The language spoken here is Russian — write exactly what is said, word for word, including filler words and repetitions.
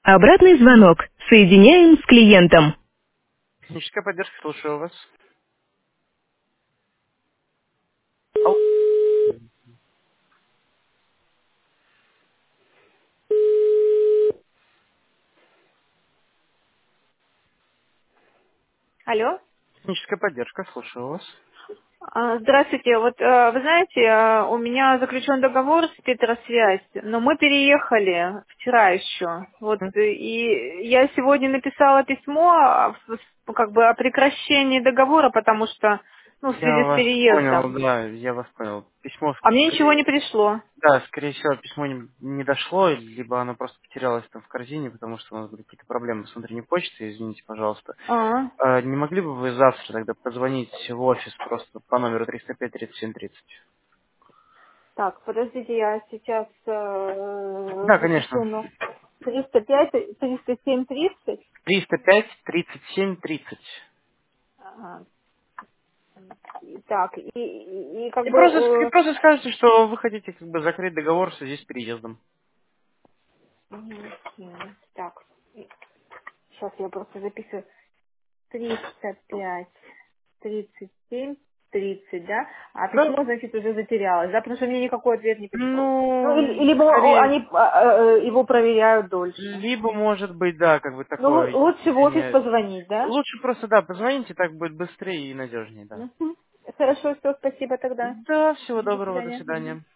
Обратный звонок. Соединяем с клиентом. Техническая поддержка, слушаю вас. Ау. Алло. Техническая поддержка, слушаю вас. А, Здравствуйте. Вот э, вы знаете, э, у меня заключен договор с Петросвязь, но мы переехали вчера еще. Вот М, э, и я сегодня написала письмо а, в- с- как бы о прекращении договора, потому что ну в Я связи с вас понял, переездом. да, я вас понял. Письмо, А мне ничего скорее, не пришло. да, скорее всего, письмо не, не дошло, либо оно просто потерялось там в корзине, потому что у нас были какие-то проблемы с внутренней почтой, извините, пожалуйста. А, А, не могли бы вы завтра тогда позвонить в офис просто по номеру триста пять тридцать семь тридцать? так, подождите, я сейчас э, Да, запишу, конечно. ну, триста пять, триста семь тридцать. триста пять тридцать семь тридцать. Ага. И Так, и, и, и как И бы просто, и э, просто скажете, что вы хотите как бы закрыть договор в связи с переездом. Мгм. Мгм. Так, сейчас я просто записываю. Триста пять, тридцать семь, тридцать, да? А Да, письмо, значит, уже затерялось, да? Потому что мне никакой ответ не пришел. Ну, или, ну, или либо о- скорее, они а, э, его проверяют дольше. либо может быть, да, как бы Ну, лу- такое лучше в офис решение. позвонить, да? Лучше просто, да, позвоните, так будет быстрее и надежнее, да. Мгм. Хорошо, все, спасибо тогда. Да, всего Мгм. До доброго, до свидания. Мгм. свидания.